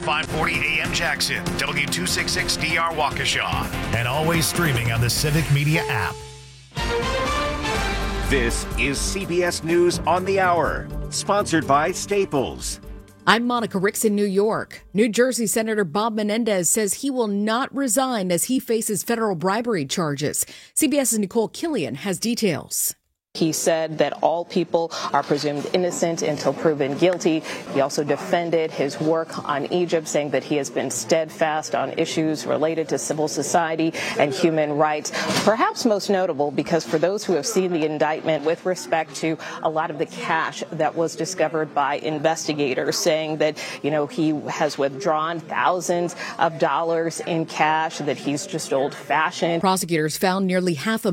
540 AM Jackson, W266DR Waukesha, and always streaming on the Civic Media app. This is CBS News on the Hour, sponsored by Staples. I'm Monica Ricks in New York. New Jersey Senator Bob Menendez says he will not resign as he faces federal bribery charges. CBS's Nicole Killian has details. He said that all people are presumed innocent until proven guilty. He also defended his work on Egypt, saying that he has been steadfast on issues related to civil society and human rights. Perhaps most notable because for those who have seen the indictment with respect to a lot of the cash that was discovered by investigators, saying that, he has withdrawn thousands of dollars in cash, that he's just old-fashioned. Prosecutors found nearly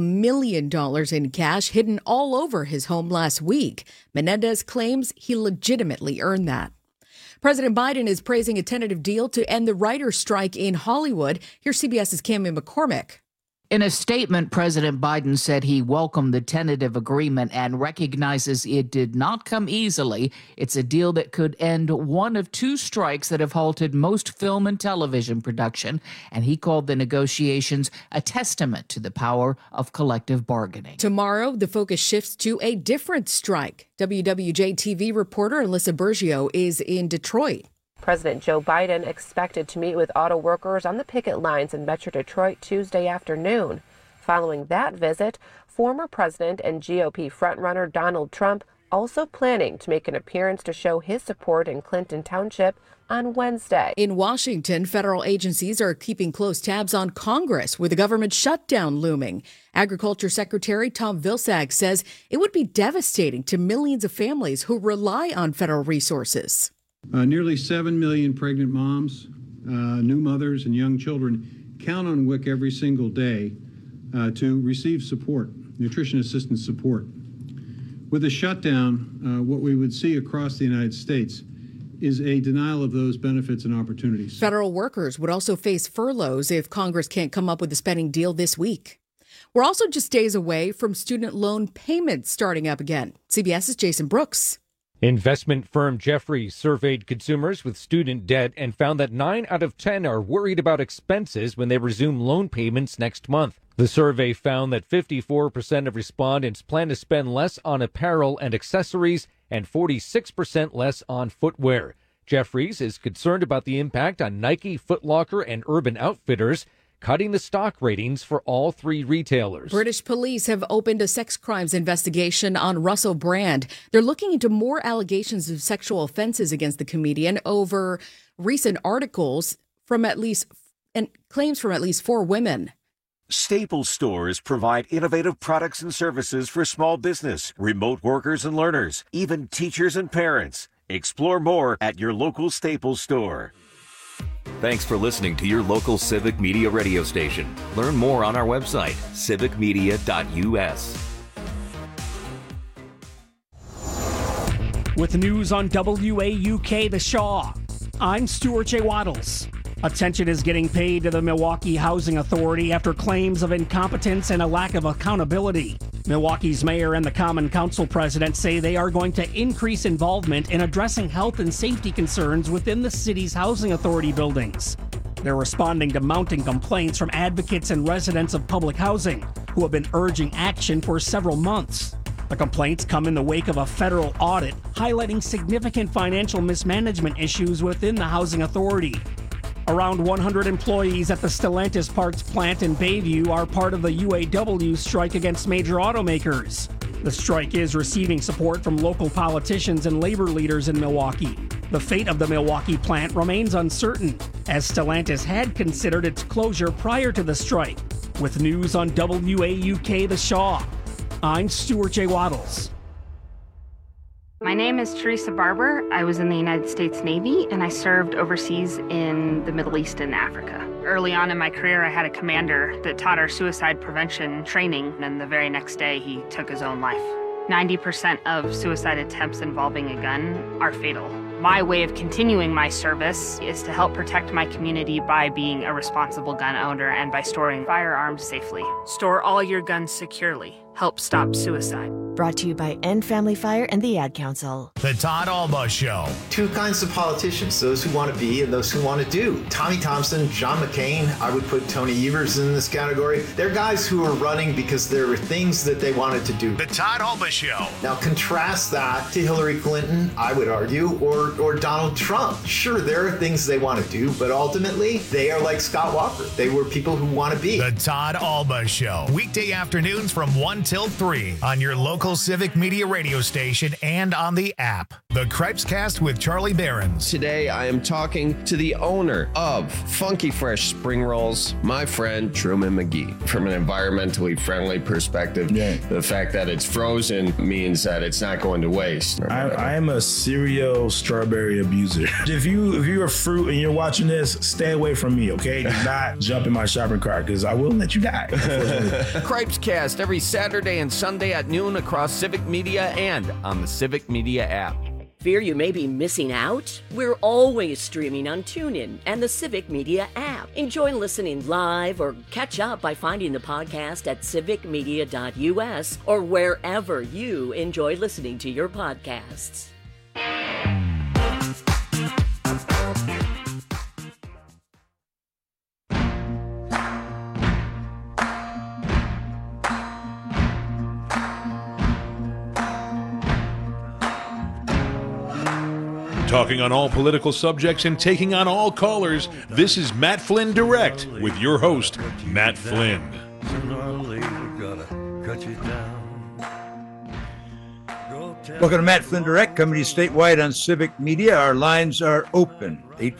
$500,000 in cash hidden all over his home last week. Menendez claims he legitimately earned that. President Biden is praising a tentative deal to end the writers' strike in Hollywood. Here's CBS's Cammie McCormick. In a statement, President Biden said he welcomed the tentative agreement and recognizes it did not come easily. It's a deal that could end one of two strikes that have halted most film and television production, and he called the negotiations a testament to the power of collective bargaining. Tomorrow, the focus shifts to a different strike. WWJ-TV reporter Alyssa Bergio is in Detroit. President Joe Biden expected to meet with auto workers on the picket lines in Metro Detroit Tuesday afternoon. Following that visit, former president and GOP frontrunner Donald Trump also planning to make an appearance to show his support in Clinton Township on Wednesday. In Washington, federal agencies are keeping close tabs on Congress with a government shutdown looming. Agriculture Secretary Tom Vilsack says it would be devastating to millions of families who rely on federal resources. Nearly 7 million pregnant moms, new mothers, and young children count on WIC every single day to receive support, nutrition assistance support. With the shutdown, what we would see across the United States is a denial of those benefits and opportunities. Federal workers would also face furloughs if Congress can't come up with a spending deal this week. We're also just days away from student loan payments starting up again. CBS's Jason Brooks. Investment firm Jefferies surveyed consumers with student debt and found that 9 out of 10 are worried about expenses when they resume loan payments next month. The survey found that 54% of respondents plan to spend less on apparel and accessories and 46% less on footwear. Jefferies is concerned about the impact on Nike, Foot Locker, and Urban Outfitters, cutting the stock ratings for all three retailers. British police have opened a sex crimes investigation on Russell Brand. They're looking into more allegations of sexual offenses against the comedian over recent articles and claims from at least 4 women. Staples stores provide innovative products and services for small business, remote workers and learners, even teachers and parents. Explore more at your local Staples store. Thanks for listening to your local Civic Media radio station. Learn more on our website, civicmedia.us. With news on WAUK The Shaw, I'm Stuart J. Waddles. Attention is getting paid to the Milwaukee Housing Authority after claims of incompetence and a lack of accountability. Milwaukee's mayor and the Common Council president say they are going to increase involvement in addressing health and safety concerns within the city's housing authority buildings. They're responding to mounting complaints from advocates and residents of public housing who have been urging action for several months. The complaints come in the wake of a federal audit highlighting significant financial mismanagement issues within the housing authority. Around 100 employees at the Stellantis parts plant in Bayview are part of the UAW strike against major automakers. The strike is receiving support from local politicians and labor leaders in Milwaukee. The fate of the Milwaukee plant remains uncertain, as Stellantis had considered its closure prior to the strike. With news on WAUK The Shaw, I'm Stuart J. Waddles. My name is Teresa Barber. I was in the United States Navy, and I served overseas in the Middle East and Africa. Early on in my career, I had a commander that taught our suicide prevention training, and the very next day, he took his own life. 90% of suicide attempts involving a gun are fatal. My way of continuing my service is to help protect my community by being a responsible gun owner and by storing firearms safely. Store all your guns securely. Help stop suicide. Brought to you by End Family Fire and the Ad Council. The Todd Alba Show. Two kinds of politicians, those who want to be and those who want to do. Tommy Thompson, John McCain, I would put Tony Evers in this category. They're guys who are running because there were things that they wanted to do. The Todd Alba Show. Now contrast that to Hillary Clinton, I would argue, or Donald Trump. Sure, there are things they want to do, but ultimately, they are like Scott Walker. They were people who want to be. The Todd Alba Show. Weekday afternoons from 1 till 3 on your local Civic Media radio station and on the app. The Cripescast with Charlie Behrens. Today, I am talking to the owner of Funky Fresh Spring Rolls, my friend Truman McGee. From an environmentally friendly perspective, the fact that it's frozen means that it's not going to waste. I am a serial strawberry abuser. If you're a fruit and you're watching this, stay away from me, okay? Do not jump in my shopping cart because I will let you die. Cripescast every Saturday and Sunday at noon across Civic Media and on the Civic Media app. Fear you may be missing out? We're always streaming on TuneIn and the Civic Media app. Enjoy listening live or catch up by finding the podcast at civicmedia.us or wherever you enjoy listening to your podcasts. Talking on all political subjects and taking on all callers, this is Matt Flynn Direct with your host, Matt Flynn. Welcome to Matt Flynn Direct, coming to you statewide on Civic Media. Our lines are open,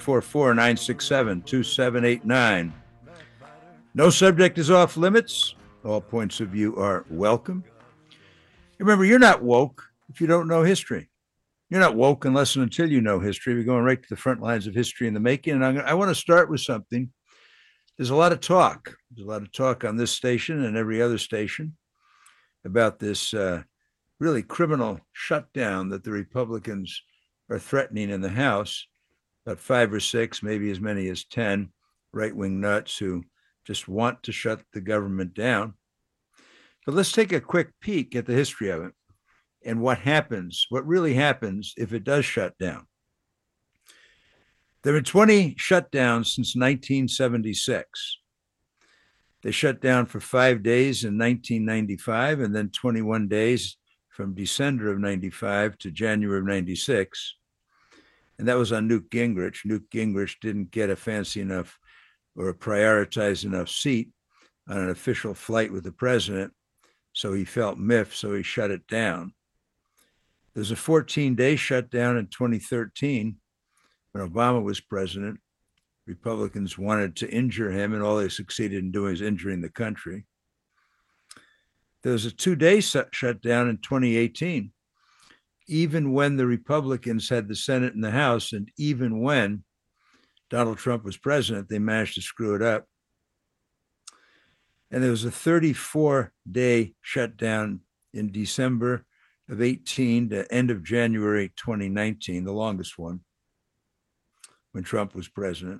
844-967-2789. No subject is off limits. All points of view are welcome. Remember, you're not woke if you don't know history. You're not woke unless and until you know history. We're going right to the front lines of history in the making. And I want to start with something. There's a lot of talk. There's a lot of talk on this station and every other station about this really criminal shutdown that the Republicans are threatening in the House. About 5 or 6, maybe as many as 10 right-wing nuts who just want to shut the government down. But let's take a quick peek at the history of it. And what really happens if it does shut down. There have been 20 shutdowns since 1976. They shut down for 5 days in 1995 and then 21 days from December of 95 to January of 96. And that was on Newt Gingrich. Newt Gingrich didn't get a fancy enough or a prioritized enough seat on an official flight with the president, so he felt miffed, so he shut it down. There's a 14-day shutdown in 2013 when Obama was president. Republicans wanted to injure him, and all they succeeded in doing is injuring the country. There was a 2-day shutdown in 2018, even when the Republicans had the Senate and the House, and even when Donald Trump was president, they managed to screw it up. And there was a 34-day shutdown in December of 18 to end of January 2019, the longest one, when Trump was president.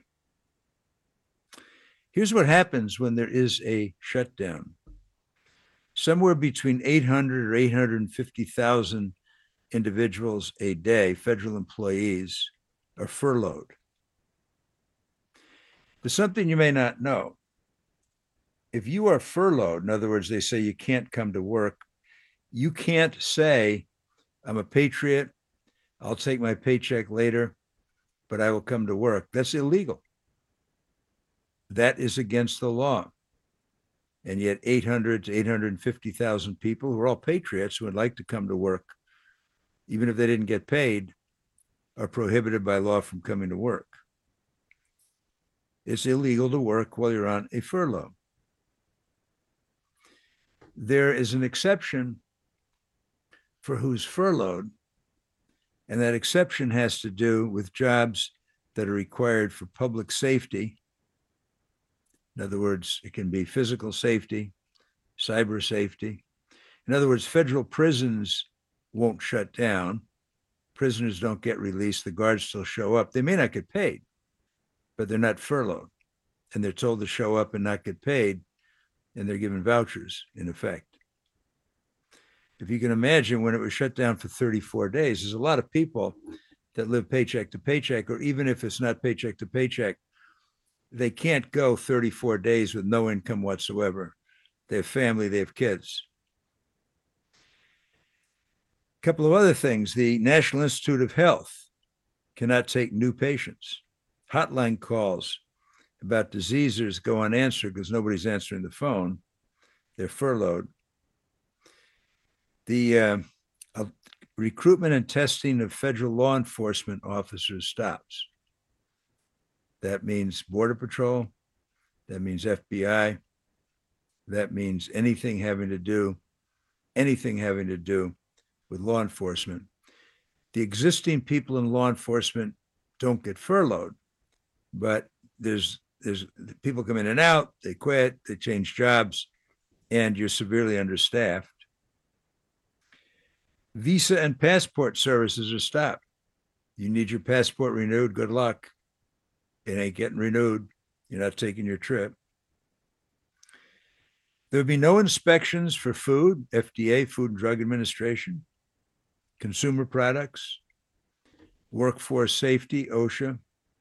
Here's what happens when there is a shutdown. Somewhere between 800 or 850,000 individuals a day, federal employees, are furloughed. But something you may not know, if you are furloughed, in other words, they say you can't come to work, you can't say, I'm a patriot, I'll take my paycheck later, but I will come to work. That's illegal. That is against the law. And yet 800 to 850,000 people who are all patriots who would like to come to work, even if they didn't get paid, are prohibited by law from coming to work. It's illegal to work while you're on a furlough. There is an exception for who's furloughed, and that exception has to do with jobs that are required for public safety. In other words, it can be physical safety, cyber safety. In other words, federal prisons won't shut down. Prisoners don't get released. The guards still show up. They may not get paid, but they're not furloughed. And they're told to show up and not get paid, and they're given vouchers, in effect. if you can imagine when it was shut down for 34 days, there's a lot of people that live paycheck to paycheck, or even if it's not paycheck to paycheck, they can't go 34 days with no income whatsoever. They have family, they have kids. A couple of other things. The National Institute of Health cannot take new patients. Hotline calls about diseases go unanswered because nobody's answering the phone. They're furloughed. The recruitment and testing of federal law enforcement officers stops. That means Border Patrol. That means FBI. That means anything having to do with law enforcement. The existing people in law enforcement don't get furloughed, but there's people come in and out, they quit, they change jobs, and you're severely understaffed. Visa and passport services are stopped. You need your passport renewed, good luck. It ain't getting renewed. You're not taking your trip. There would be no inspections for food, FDA, Food and Drug Administration, consumer products, workforce safety, OSHA,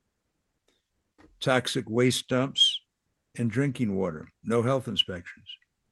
toxic waste dumps, and drinking water. No health inspections.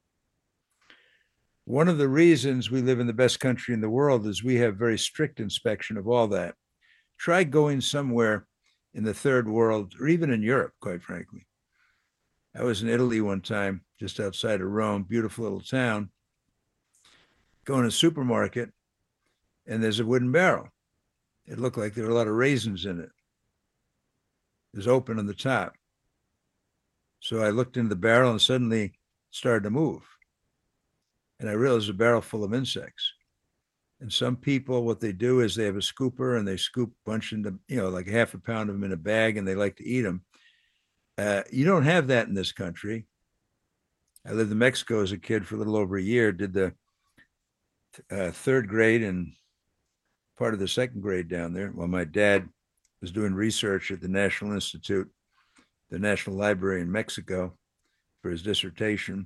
One of the reasons we live in the best country in the world is we have very strict inspection of all that. Try going somewhere in the third world, or even in Europe, quite frankly. I was in Italy one time, just outside of Rome, beautiful little town, going to a supermarket, and there's a wooden barrel. It looked like there were a lot of raisins in it. It was open on the top. So I looked into the barrel and suddenly it started to move. And I realized it was a barrel full of insects. And some people, what they do is they have a scooper and they scoop a bunch into, like half a pound of them in a bag, and they like to eat them. You don't have that in this country. I lived in Mexico as a kid for a little over a year, did the third grade and part of the second grade down there while my dad was doing research at the National Institute, the National Library in Mexico, for his dissertation.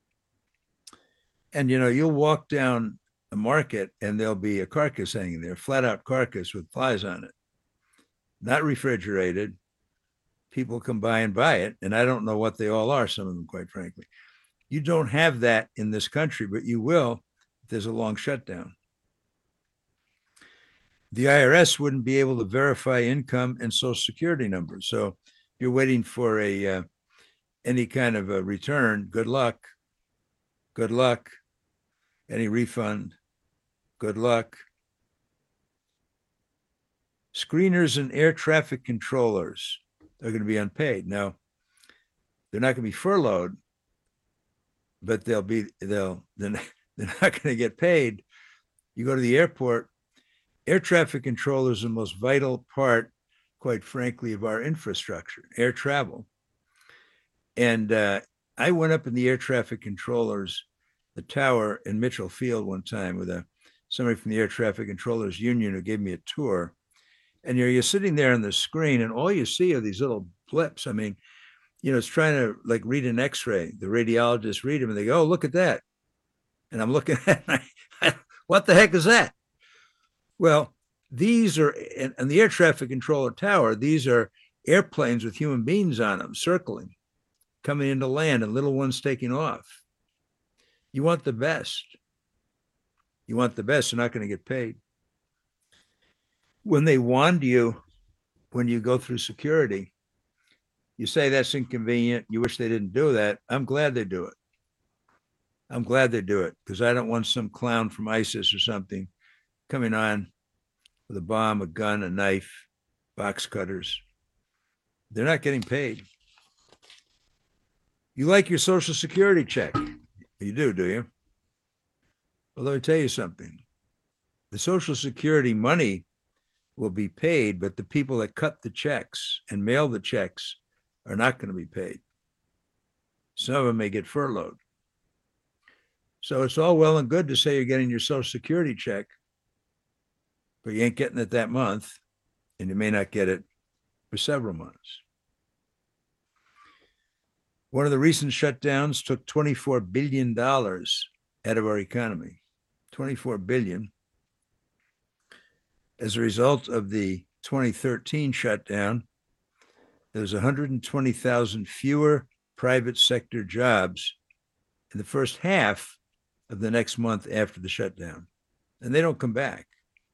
And, you'll walk down a market and there'll be a carcass hanging there, flat out carcass with flies on it, not refrigerated. People come by and buy it, and I don't know what they all are, some of them, quite frankly. You don't have that in this country, but you will if there's a long shutdown. The IRS wouldn't be able to verify income and Social Security numbers. So you're waiting for any kind of a return. Good luck. Good luck. Any refund. Good luck. Screeners and air traffic controllers are going to be unpaid. Now, they're not going to be furloughed, but they're not going to get paid. You go to the airport, air traffic controllers are the most vital part, quite frankly, of our infrastructure, air travel. And I went up in the air traffic controllers, the tower in Mitchell Field one time with somebody from the Air Traffic Controllers Union who gave me a tour. And you're sitting there on the screen and all you see are these little blips. I mean, it's trying to read an x-ray. The radiologists read them and they go, oh, look at that. And I'm looking at it, what the heck is that? Well, these are, and the air traffic controller tower, these are airplanes with human beings on them, circling, coming into land, and little ones taking off. You want the best. You want the best. You're not going to get paid. When they wand you, when you go through security, you say that's inconvenient. You wish they didn't do that. I'm glad they do it. I'm glad they do it because I don't want some clown from ISIS or something coming on with a bomb, a gun, a knife, box cutters. They're not getting paid. You like your Social Security check. You do you? Well, let me tell you something. The Social Security money will be paid, but the people that cut the checks and mail the checks are not going to be paid. Some of them may get furloughed. So it's all well and good to say you're getting your Social Security check, but you ain't getting it that month, and you may not get it for several months. One of the recent shutdowns took $24 billion out of our economy. 24 billion. As a result of the 2013 shutdown, there's 120,000 fewer private sector jobs in the first half of the next month after the shutdown. And they don't come back.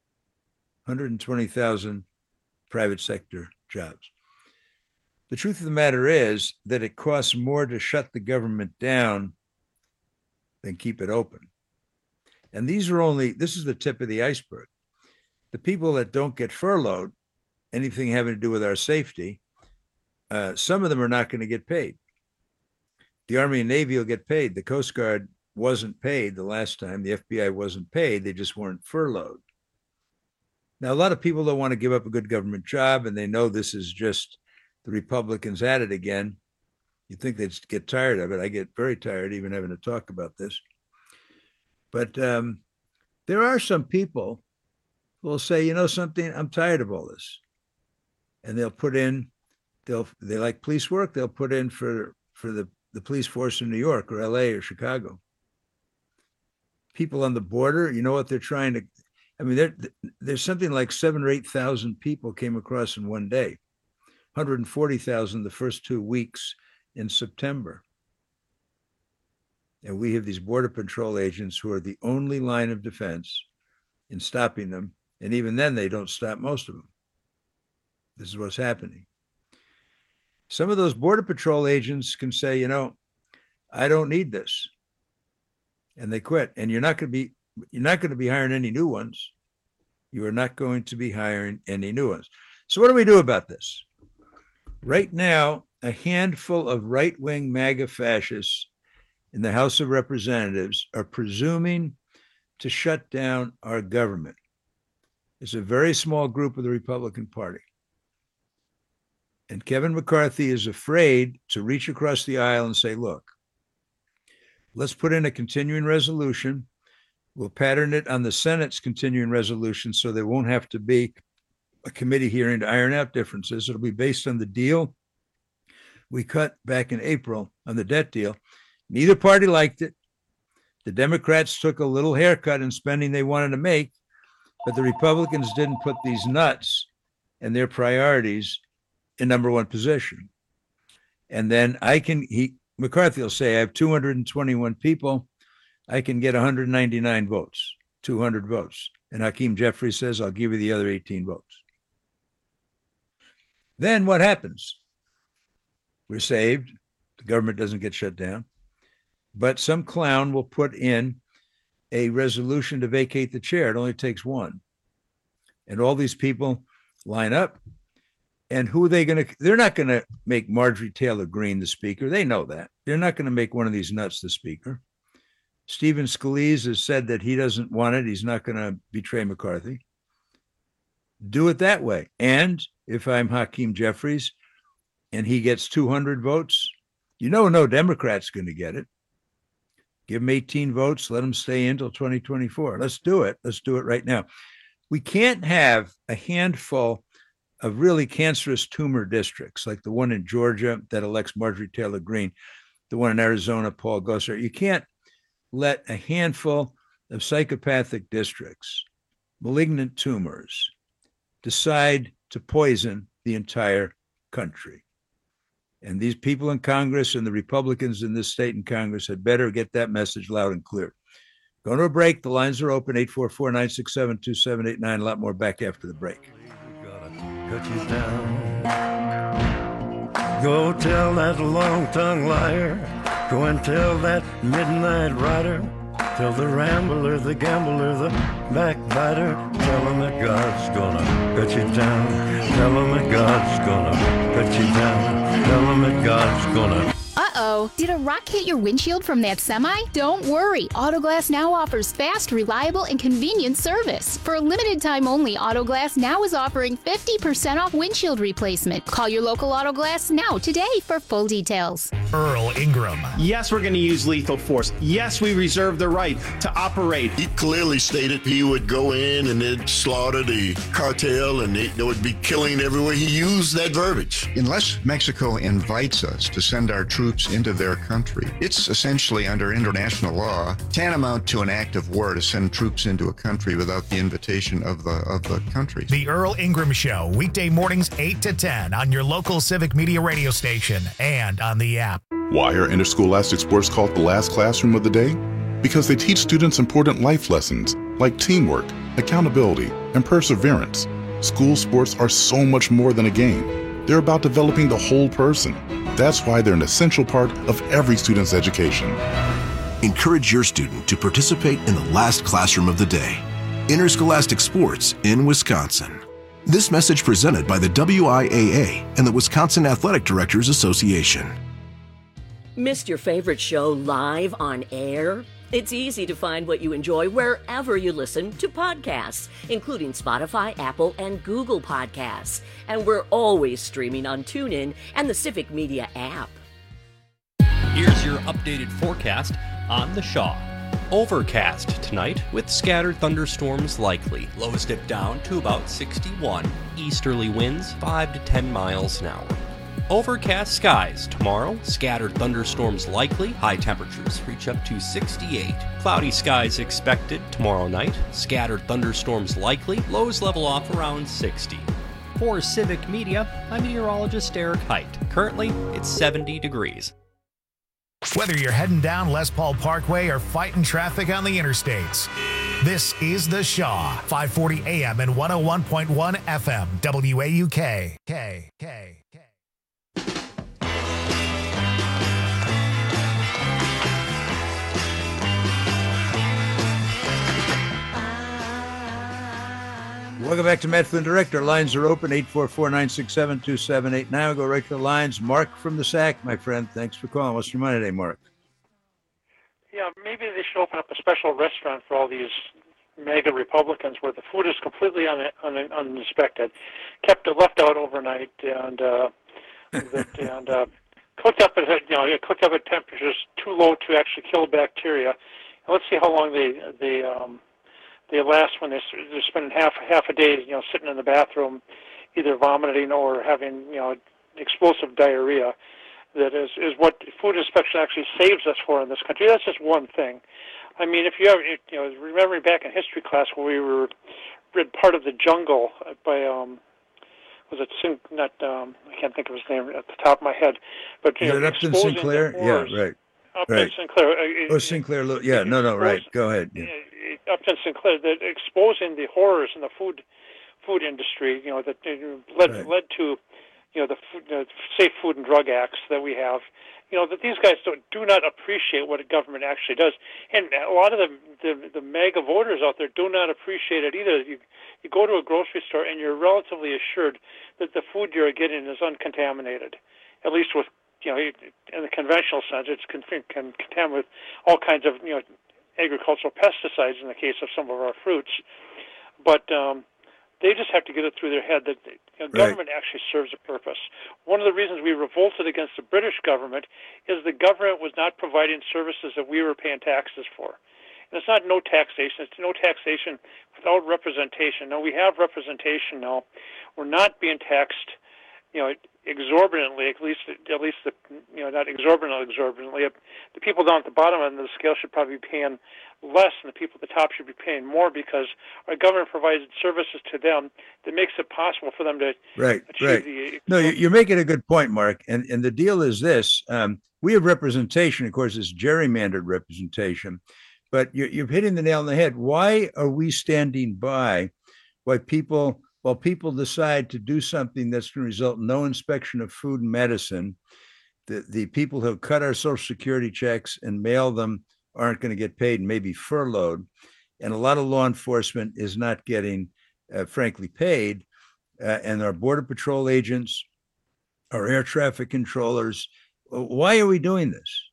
120,000 private sector jobs. The truth of the matter is that it costs more to shut the government down than keep it open. And this is the tip of the iceberg. The people that don't get furloughed, anything having to do with our safety, some of them are not going to get paid. The Army and Navy will get paid. The Coast Guard wasn't paid the last time. The FBI wasn't paid. They just weren't furloughed. Now, a lot of people don't want to give up a good government job, and they know this is just the Republicans at it again. You'd think they'd get tired of it. I get very tired even having to talk about this. But there are some people who will say, you know something, I'm tired of all this. And they'll put in, they like police work, they'll put in for the police force in New York or LA or Chicago. People on the border, you know what they're trying to, I mean, there's something like 7,000 or 8,000 people came across in one day, 140,000 the first 2 weeks in September. And we have these Border Patrol agents who are the only line of defense in stopping them. And even then, they don't stop most of them. This is what's happening. Some of those Border Patrol agents can say, you know, I don't need this. And they quit. And you're not going to be hiring any new ones. You are not going to be hiring any new ones. So what do we do about this? Right now, a handful of right-wing MAGA fascists in the House of Representatives are presuming to shut down our government. It's a very small group of the Republican Party. And Kevin McCarthy is afraid to reach across the aisle and say, look, let's put in a continuing resolution. We'll pattern it on the Senate's continuing resolution so there won't have to be a committee hearing to iron out differences. It'll be based on the deal we cut back in April on the debt deal. Neither party liked it. The Democrats took a little haircut in spending they wanted to make, but the Republicans didn't put these nuts and their priorities in number one position. And then McCarthy will say, I have 221 people. I can get 199 votes, 200 votes. And Hakeem Jeffries says, I'll give you the other 18 votes. Then what happens? We're saved. The government doesn't get shut down. But some clown will put in a resolution to vacate the chair. It only takes one. And all these people line up. And who are they going to? They're not going to make Marjorie Taylor Greene the speaker. They know that. They're not going to make one of these nuts the speaker. Stephen Scalise has said that he doesn't want it. He's not going to betray McCarthy. Do it that way. And if I'm Hakeem Jeffries and he gets 200 votes, you know no Democrat's going to get it. Give him 18 votes. Let him stay in until 2024. Let's do it. Let's do it right now. We can't have a handful of really cancerous tumor districts like the one in Georgia that elects Marjorie Taylor Greene, the one in Arizona, Paul Gosar. You can't let a handful of psychopathic districts, malignant tumors, decide to poison the entire country. And these people in Congress and the Republicans in this state and Congress had better get that message loud and clear. Going to a break. The lines are open, 844-967-2789. A lot more back after the break. Cut you down. Go tell that long-tongued liar. Go and tell that midnight rider. Tell the rambler, the gambler, the backbiter. Tell him that God's gonna cut you down. Tell him that God's gonna cut you down. Tell him that God's gonna. Uh-oh, did a rock hit your windshield from that semi? Don't worry, Autoglass Now offers fast, reliable, and convenient service. For a limited time only, Autoglass Now is offering 50% off windshield replacement. Call your local Autoglass Now today for full details. Earl Ingram. Yes, we're going to use lethal force. Yes, we reserve the right to operate. He clearly stated he would go in and they'd slaughter the cartel and they would be killing everywhere. He used that verbiage. Unless Mexico invites us to send our troops into into their country. It's essentially, under international law, tantamount to an act of war to send troops into a country without the invitation of the country. The Earl Ingram Show, weekday mornings 8 to 10 on your local Civic Media radio station and on the app. Why are interscholastic sports called the last classroom of the day? Because they teach students important life lessons like teamwork, accountability, and perseverance. School sports are so much more than a game. They're about developing the whole person. That's why they're an essential part of every student's education. Encourage your student to participate in the last classroom of the day. Interscholastic sports in Wisconsin. This message presented by the WIAA and the Wisconsin Athletic Directors Association. Missed your favorite show live on air? It's easy to find what you enjoy wherever you listen to podcasts, including Spotify, Apple, and Google Podcasts. And we're always streaming on TuneIn and the Civic Media app. Here's your updated forecast on the Shaw. Overcast tonight with scattered thunderstorms likely. Lows dip down to about 61. Easterly winds 5 to 10 miles an hour. Overcast skies tomorrow, scattered thunderstorms likely, high temperatures reach up to 68. Cloudy skies expected tomorrow night, scattered thunderstorms likely, lows level off around 60. For Civic Media, I'm meteorologist Eric Height. Currently, it's 70 degrees. Whether you're heading down Les Paul Parkway or fighting traffic on the interstates, this is The Shaw, 540 AM and 101.1 FM, WAUK. Welcome back to Matt Flynn Direct. Our lines are open, 844-967-2789. Now go right to the lines. Mark from the SAC, my friend. Thanks for calling. What's your mind today, Mark? Yeah, maybe they should open up a special restaurant for all these mega Republicans where the food is completely uninspected, left out overnight, and cooked up at temperatures too low to actually kill bacteria. And let's see how long they last when they're spending half a day, sitting in the bathroom, either vomiting or having, explosive diarrhea. That is what food inspection actually saves us for in this country. That's just one thing. I mean, if you ever, remembering back in history class when we read Part of the Jungle by, I can't think of his name at the top of my head, but Upton Sinclair? Yeah, right. Upton Sinclair. Sinclair. Yeah, no, right. Go ahead. Yeah. Upton Sinclair, that exposing the horrors in the food industry, that led to, the Safe Food and Drug Acts that we have, that these guys do not appreciate what a government actually does, and a lot of the mega voters out there do not appreciate it either. You go to a grocery store and you're relatively assured that the food you're getting is uncontaminated, at least with in the conventional sense. It's contaminated with all kinds of agricultural pesticides in the case of some of our fruits, but they just have to get it through their head that government actually serves a purpose. One of the reasons we revolted against the British government is the government was not providing services that we were paying taxes for. And it's not no taxation. It's no taxation without representation. No, we have representation now. We're not being taxed, exorbitantly, at least the, not exorbitantly. The people down at the bottom end of the scale should probably be paying less, and the people at the top should be paying more because our government provides services to them that makes it possible for them to achieve the... No, you're making a good point, Mark. And the deal is this. We have representation. Of course, it's gerrymandered representation. But you're hitting the nail on the head. Why are we standing by while people decide to do something that's going to result in no inspection of food and medicine? The people who have cut our Social Security checks and mail them aren't going to get paid and maybe furloughed. And a lot of law enforcement is not getting, frankly, paid. And our Border Patrol agents, our air traffic controllers, why are we doing this?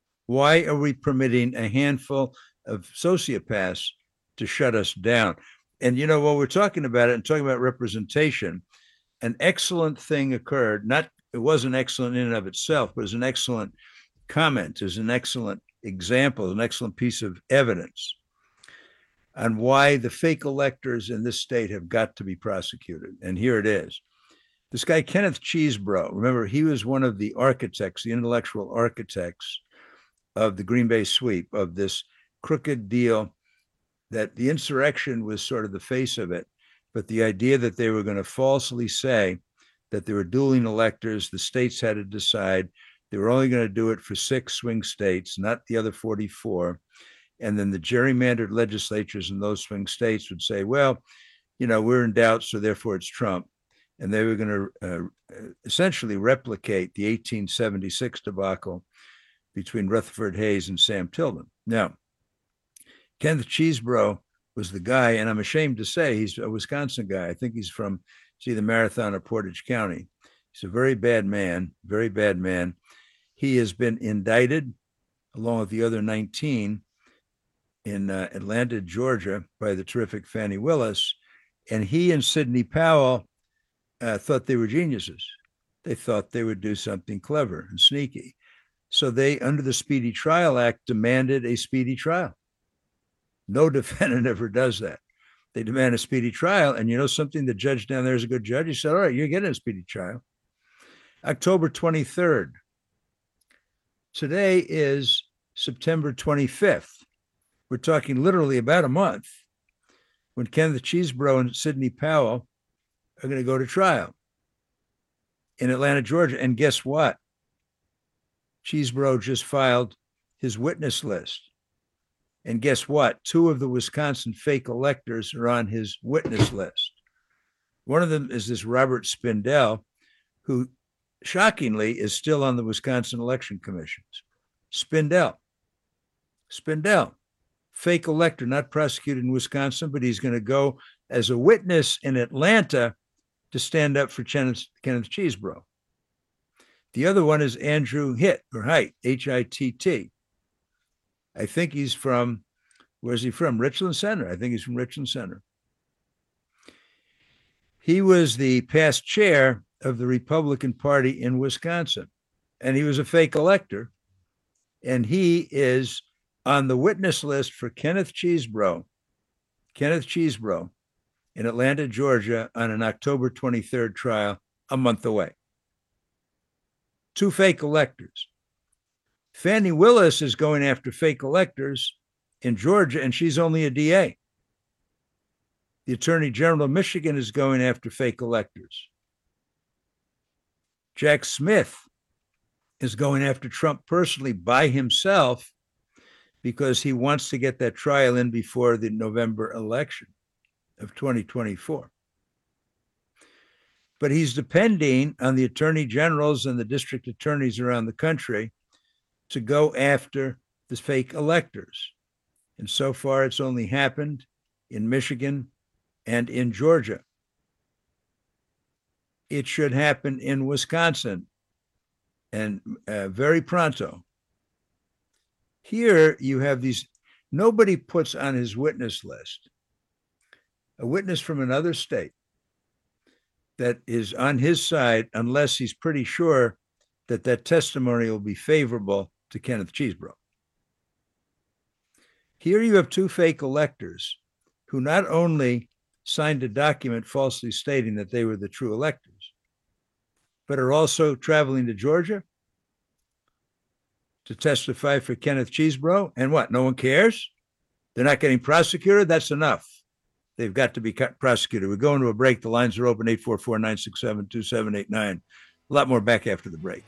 Why are we permitting a handful of sociopaths to shut us down? And, while we're talking about it and talking about representation, an excellent thing occurred. It wasn't excellent in and of itself, but it was an excellent comment, is an excellent example, an excellent piece of evidence on why the fake electors in this state have got to be prosecuted. And here it is. This guy, Kenneth Chesebro, remember, he was one of the architects, the intellectual architects of the Green Bay sweep, of this crooked deal that the insurrection was sort of the face of it. But the idea that they were going to falsely say that there were dueling electors, the states had to decide. They were only going to do it for 6 swing states, not the other 44. And then the gerrymandered legislatures in those swing states would say, well, we're in doubt, so therefore it's Trump. And they were going to essentially replicate the 1876 debacle between Rutherford Hayes and Sam Tilden. Now, Kenneth Chesebro was the guy, and I'm ashamed to say he's a Wisconsin guy. I think he's from either Marathon or Portage County. He's a very bad man, very bad man. He has been indicted, along with the other 19, in Atlanta, Georgia, by the terrific Fani Willis. And he and Sidney Powell thought they were geniuses. They thought they would do something clever and sneaky. So they, under the Speedy Trial Act, demanded a speedy trial. No defendant ever does that. They demand a speedy trial. And you know something? The judge down there is a good judge. He said, all right, you're getting a speedy trial. October 23rd. Today is September 25th. We're talking literally about a month when Kenneth Chesebro and Sidney Powell are going to go to trial in Atlanta, Georgia. And guess what? Chesebro just filed his witness list. And guess what? 2 of the Wisconsin fake electors are on his witness list. One of them is this Robert Spindell, who shockingly is still on the Wisconsin Election Commission. Spindell, fake elector, not prosecuted in Wisconsin, but he's going to go as a witness in Atlanta to stand up for Kenneth Chesebro. The other one is Andrew Hitt, Hitt. I think he's from, where's he from? Richland Center. I think he's from Richland Center. He was the past chair of the Republican Party in Wisconsin, and he was a fake elector. And he is on the witness list for Kenneth Chesebro in Atlanta, Georgia, on an October 23rd trial, a month away. 2 fake electors. Fani Willis is going after fake electors in Georgia, and she's only a DA. The Attorney General of Michigan is going after fake electors. Jack Smith is going after Trump personally by himself because he wants to get that trial in before the November election of 2024. But he's depending on the attorney generals and the district attorneys around the country to go after the fake electors. And so far, it's only happened in Michigan and in Georgia. It should happen in Wisconsin, and very pronto. Here you have these, nobody puts on his witness list a witness from another state that is on his side unless he's pretty sure that that testimony will be favorable to Kenneth Chesebro. Here you have 2 fake electors who not only signed a document falsely stating that they were the true electors, but are also traveling to Georgia to testify for Kenneth Chesebro. And what? No one cares? They're not getting prosecuted? That's enough. They've got to be prosecuted. We're going to a break. The lines are open, 844-967-2789. A lot more back after the break.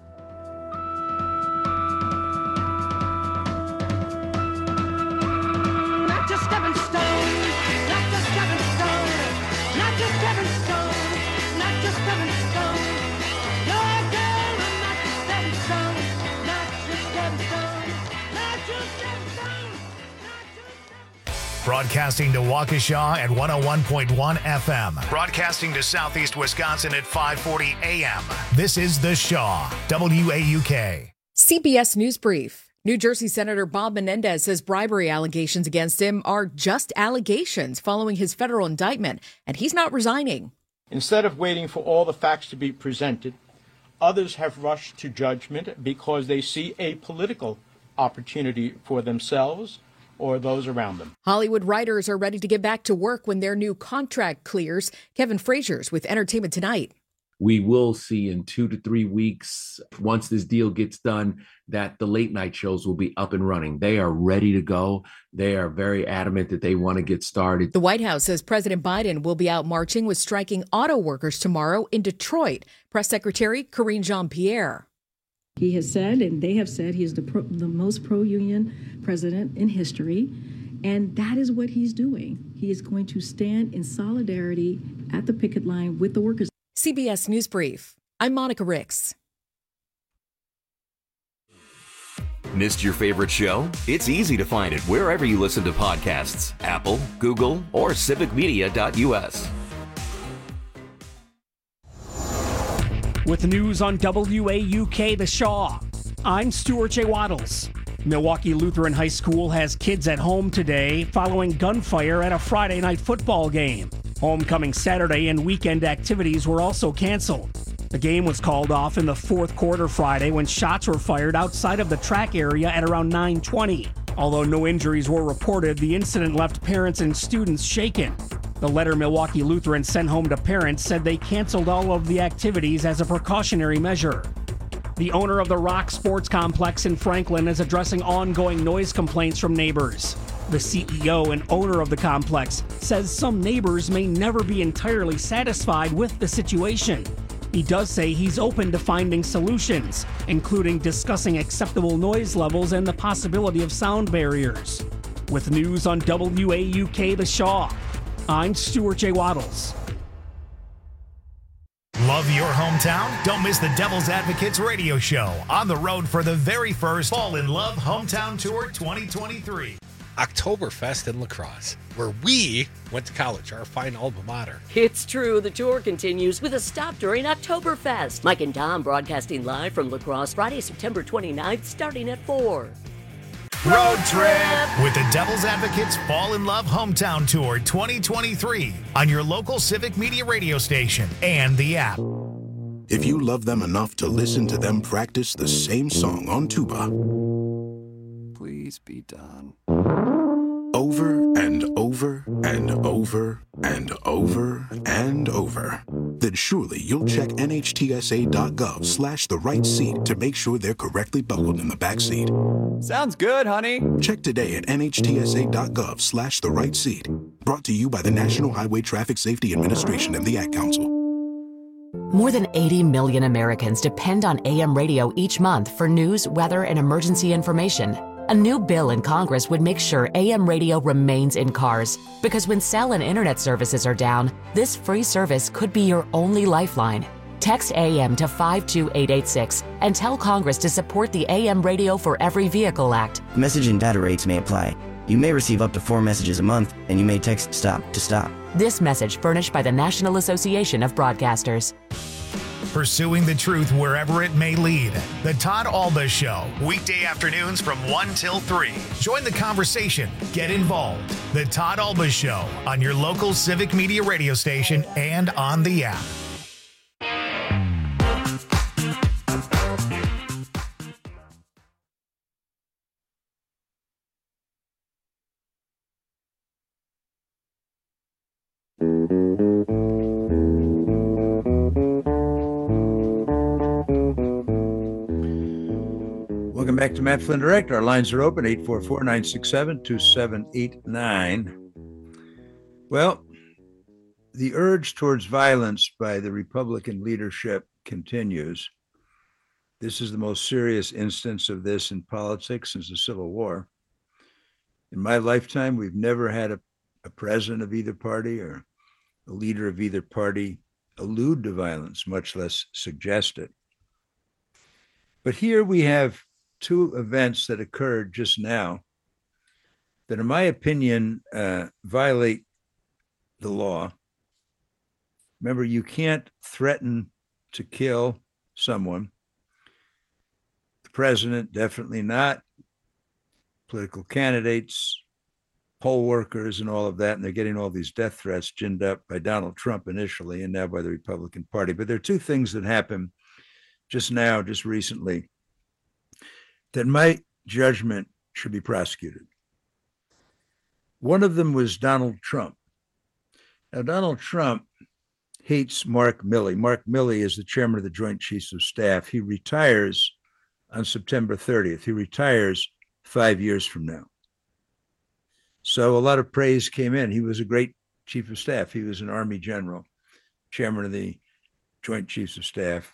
Not just stepping stone, not just stepping stone, not just stepping stone, not just stepping stone. Your girl, I'm not just stepping stone, not just stepping stone, not just stepping stone. Broadcasting to Waukesha at 101.1 FM. Broadcasting to Southeast Wisconsin at 540 AM. This is The Shaw, WAUK. CBS News Brief. New Jersey Senator Bob Menendez says bribery allegations against him are just allegations following his federal indictment, and he's not resigning. Instead of waiting for all the facts to be presented, others have rushed to judgment because they see a political opportunity for themselves or those around them. Hollywood writers are ready to get back to work when their new contract clears. Kevin Frazier's with Entertainment Tonight. we will see in 2 to 3 weeks, once this deal gets done, that the late night shows will be up and running. They are ready to go. They are very adamant that they want to get started. The White House says President Biden will be out marching with striking auto workers tomorrow in Detroit. Press Secretary Karine Jean-Pierre. He has said, and they have said, he is the most pro-union president in history. And that is what he's doing. He is going to stand in solidarity at the picket line with the workers. CBS News Brief. I'm Monica Ricks. Missed your favorite show? It's easy to find it wherever you listen to podcasts. Apple, Google, or civicmedia.us. With news on WAUK The Shaw, I'm Stuart J. Waddles. Milwaukee Lutheran High School has kids at home today following gunfire at a Friday night football game. Homecoming Saturday and weekend activities were also canceled. The game was called off in the fourth quarter Friday when shots were fired outside of the track area at around 9:20. Although no injuries were reported, the incident left parents and students shaken. The letter Milwaukee Lutheran sent home to parents said they canceled all of the activities as a precautionary measure. The owner of the Rock Sports Complex in Franklin is addressing ongoing noise complaints from neighbors. The CEO and owner of the complex says some neighbors may never be entirely satisfied with the situation. He does say he's open to finding solutions, including discussing acceptable noise levels and the possibility of sound barriers. With news on WAUK The Shaw, I'm Stuart J. Waddles. Love your hometown? Don't miss the Devil's Advocates radio show on the road for the very first Fall in Love Hometown Tour 2023. Oktoberfest in La Crosse, where we went to college, our fine alma mater. It's true. The tour continues with a stop during Oktoberfest. Mike and Tom broadcasting live from La Crosse Friday, September 29th, starting at 4. Road trip with the Devil's Advocates Fall in Love Hometown Tour 2023 on your local Civic Media radio station and the app. If you love them enough to listen to them practice the same song on tuba, please be done. Over and over and over and over and over, then surely you'll check NHTSA.gov/the right seat to make sure they're correctly buckled in the back seat. Sounds good, honey. Check today at NHTSA.gov/the right seat. Brought to you by the National Highway Traffic Safety Administration and the Ad Council. More than 80 million Americans depend on AM radio each month for news, weather, and emergency information. A new bill in Congress would make sure AM radio remains in cars, because when cell and internet services are down, this free service could be your only lifeline. Text AM to 52886 and tell Congress to support the AM Radio for Every Vehicle Act. Message and data rates may apply. You may receive up to 4 messages a month, and you may text STOP to stop. This message furnished by the National Association of Broadcasters. Pursuing the truth wherever it may lead. The Todd Alba Show, weekday afternoons from 1 till 3. Join the conversation. Get involved. The Todd Alba Show on your local Civic Media radio station and on the app. Welcome back to Matt Flynn Direct. Our lines are open, 844-967-2789. Well, the urge towards violence by the Republican leadership continues. This is the most serious instance of this in politics since the Civil War. In my lifetime, we've never had a president of either party or a leader of either party allude to violence, much less suggest it. But here we have two events that occurred just now that, in my opinion, violate the law. Remember, you can't threaten to kill someone. The president, definitely not. Political candidates, poll workers, and all of that. And they're getting all these death threats ginned up by Donald Trump initially and now by the Republican Party. But there are two things that happened just now, just recently, that in my judgment should be prosecuted. One of them was Donald Trump. Now, Donald Trump hates Mark Milley. Mark Milley is the chairman of the Joint Chiefs of Staff. He retires on September 30th. He retires 5 years from now. So a lot of praise came in. He was a great chief of staff. He was an Army general, chairman of the Joint Chiefs of Staff,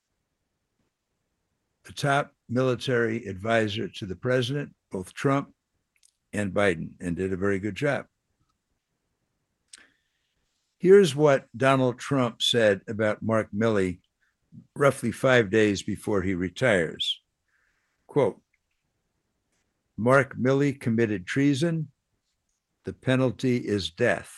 the top military advisor to the president, both Trump and Biden, and did a very good job. Here's what Donald Trump said about Mark Milley roughly 5 days before he retires. Quote, Mark Milley committed treason. The penalty is death.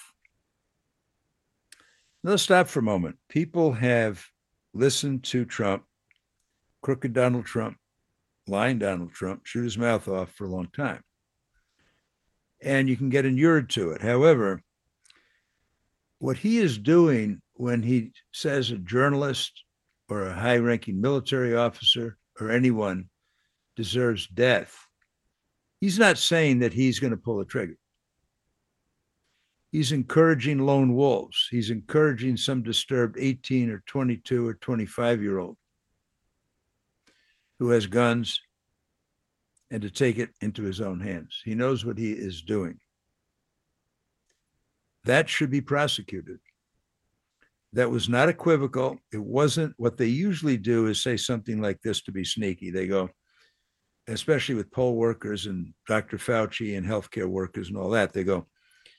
Now, let's stop for a moment. People have listened to Trump, crooked Donald Trump, lying Donald Trump, shoot his mouth off for a long time. And you can get inured to it. However, what he is doing when he says a journalist or a high-ranking military officer or anyone deserves death, he's not saying that he's going to pull the trigger. He's encouraging lone wolves. He's encouraging some disturbed 18 or 22 or 25-year-old who has guns and to take it into his own hands. He knows what he is doing. That should be prosecuted. That was not equivocal. It wasn't. What they usually do is say something like this to be sneaky. They go, especially with poll workers and Dr. Fauci and healthcare workers and all that, they go,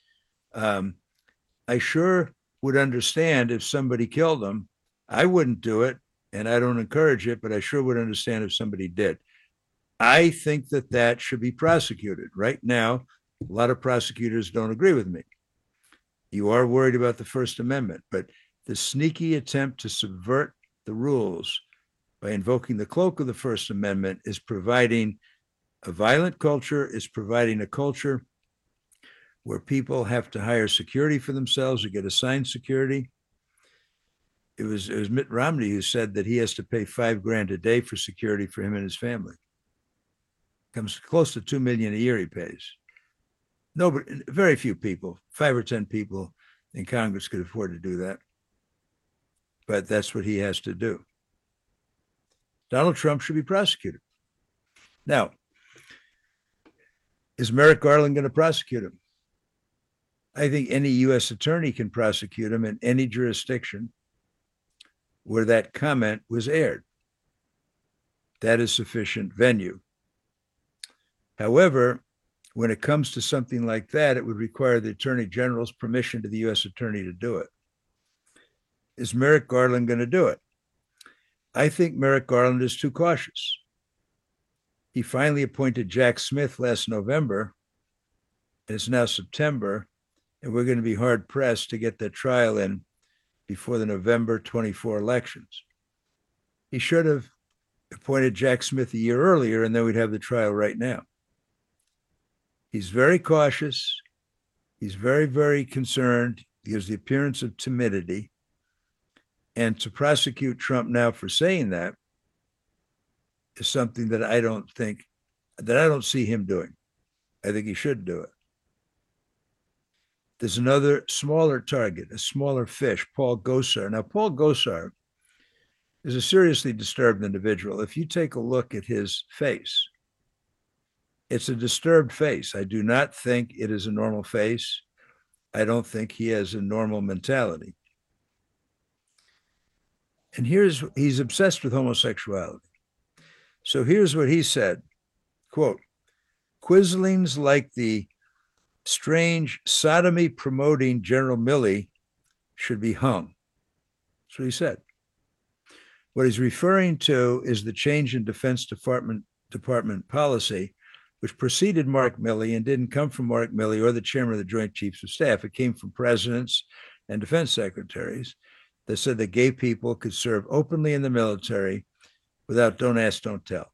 I sure would understand if somebody killed them. I wouldn't do it, and I don't encourage it, but I sure would understand if somebody did. I think that that should be prosecuted. Right now, a lot of prosecutors don't agree with me. You are worried about the First Amendment, but the sneaky attempt to subvert the rules by invoking the cloak of the First Amendment is providing a violent culture, is providing a culture where people have to hire security for themselves or get assigned security. It was Mitt Romney who said that he has to pay $5,000 a day for security for him and his family. Comes close to $2 million a year he pays. Nobody, very few people, 5 or 10 people in Congress could afford to do that. But that's what he has to do. Donald Trump should be prosecuted. Now, is Merrick Garland going to prosecute him? I think any U.S. attorney can prosecute him in any jurisdiction where that comment was aired. That is sufficient venue. However, when it comes to something like that, it would require the Attorney General's permission to the U.S. attorney to do it. Is Merrick Garland going to do it? I think Merrick Garland is too cautious. He finally appointed Jack Smith last November. It's now September, and we're going to be hard-pressed to get that trial in before the November 24 elections. He should have appointed Jack Smith a year earlier, and then we'd have the trial right now. He's very cautious. He's very, very concerned. He gives the appearance of timidity. And to prosecute Trump now for saying that is something that I don't see him doing. I think he should do it. There's another smaller target, a smaller fish, Paul Gosar. Now, Paul Gosar is a seriously disturbed individual. If you take a look at his face, it's a disturbed face. I do not think it is a normal face. I don't think he has a normal mentality. And he's obsessed with homosexuality. So here's what he said, quote, Quislings like the strange sodomy promoting General Milley should be hung. That's what he said. What he's referring to is the change in Defense Department policy, which preceded Mark Milley and didn't come from Mark Milley or the chairman of the Joint Chiefs of Staff. It came from presidents and defense secretaries that said that gay people could serve openly in the military without don't ask, don't tell.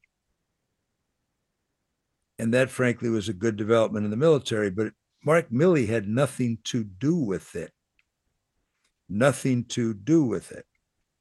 And that, frankly, was a good development in the military, but Mark Milley had nothing to do with it. Nothing to do with it.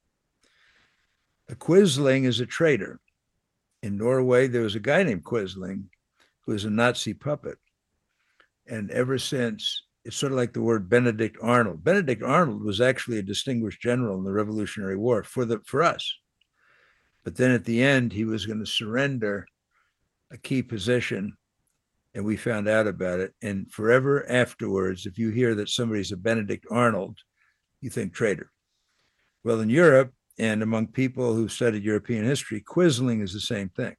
A Quisling is a traitor. In Norway, there was a guy named Quisling who was a Nazi puppet. And ever since It's sort of like the word Benedict Arnold. Benedict Arnold was actually a distinguished general in the Revolutionary War for us. But then at the end, he was going to surrender a key position, and we found out about it. And forever afterwards, if you hear that somebody's a Benedict Arnold, you think traitor. Well, in Europe and among people who studied European history, Quisling is the same thing.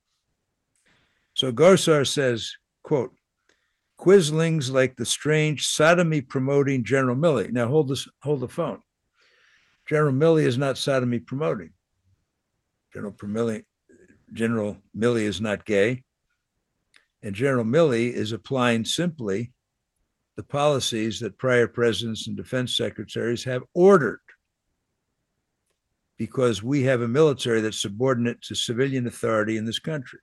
So Gosar says, quote, Quisling's like the strange sodomy promoting General Milley. Now hold the phone. General Milley is not sodomy promoting. General Milley is not gay. And General Milley is applying simply the policies that prior presidents and defense secretaries have ordered, because we have a military that's subordinate to civilian authority in this country.